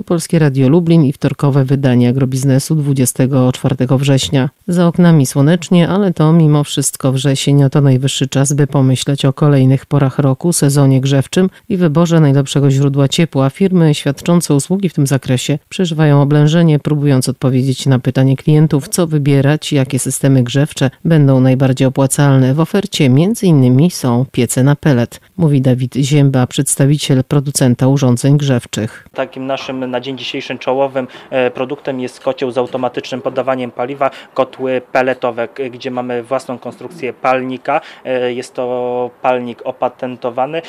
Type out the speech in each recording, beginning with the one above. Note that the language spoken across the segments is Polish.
Polskie Radio Lublin i wtorkowe wydanie Agrobiznesu 24 września. Za oknami słonecznie, ale to mimo wszystko wrzesień, a to najwyższy czas, by pomyśleć o kolejnych porach roku, sezonie grzewczym i wyborze najlepszego źródła ciepła. Firmy świadczące usługi w tym zakresie przeżywają oblężenie, próbując odpowiedzieć na pytanie klientów, co wybierać, jakie systemy grzewcze będą najbardziej opłacalne. W ofercie m.in. są piece na pelet, mówi Dawid Zięba, przedstawiciel producenta urządzeń grzewczych. Takim naszym na dzień dzisiejszy czołowym produktem jest kocioł z automatycznym podawaniem paliwa, kotły peletowe, gdzie mamy własną konstrukcję palnika. Jest to palnik opatentowany.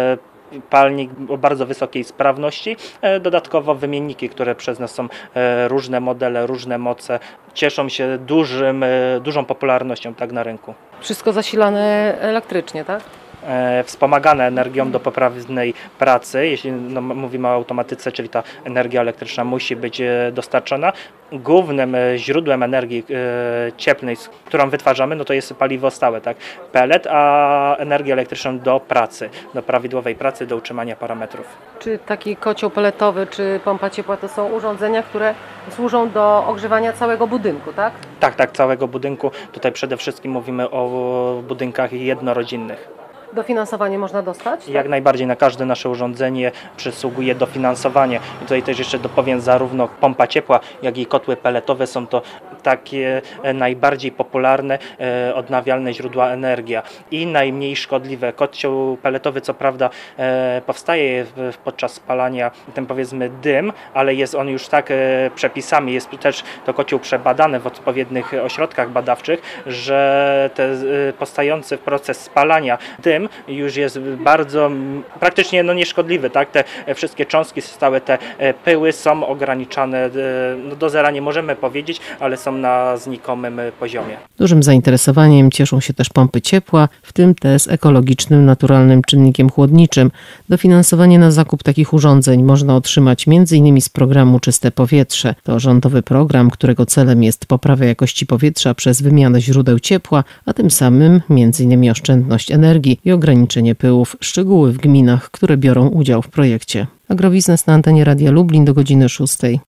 Palnik o bardzo wysokiej sprawności, dodatkowo wymienniki, które przez nas są różne modele, różne moce, cieszą się dużą popularnością tak na rynku. Wszystko zasilane elektrycznie, tak? Wspomagane energią do poprawnej pracy, jeśli mówimy o automatyce, czyli ta energia elektryczna musi być dostarczona. Głównym źródłem energii cieplnej, którą wytwarzamy, to jest paliwo stałe, tak? Pelet, a energię elektryczną do pracy, do prawidłowej pracy, do utrzymania parametrów. Czy taki kocioł peletowy, czy pompa ciepła to są urządzenia, które służą do ogrzewania całego budynku, tak? Tak, całego budynku. Tutaj przede wszystkim mówimy o budynkach jednorodzinnych. Dofinansowanie można dostać? Jak najbardziej, na każde nasze urządzenie przysługuje dofinansowanie. I tutaj też jeszcze dopowiem, zarówno pompa ciepła, jak i kotły peletowe są to takie najbardziej popularne odnawialne źródła energii i najmniej szkodliwe. Kocioł peletowy co prawda powstaje podczas spalania, ten powiedzmy dym, ale jest on już tak przepisami, jest też to kocioł przebadany w odpowiednich ośrodkach badawczych, że powstający proces spalania dym już jest bardzo praktycznie nieszkodliwy, tak? Te wszystkie cząstki stałe, te pyły są ograniczane do zera, nie możemy powiedzieć, ale są na znikomym poziomie. Dużym zainteresowaniem cieszą się też pompy ciepła, w tym te z ekologicznym, naturalnym czynnikiem chłodniczym. Dofinansowanie na zakup takich urządzeń można otrzymać m.in. z programu Czyste Powietrze. To rządowy program, którego celem jest poprawa jakości powietrza przez wymianę źródeł ciepła, a tym samym m.in. oszczędność energii i ograniczenie pyłów. Szczegóły w gminach, które biorą udział w projekcie. Agrobiznes na antenie Radia Lublin do godziny 6.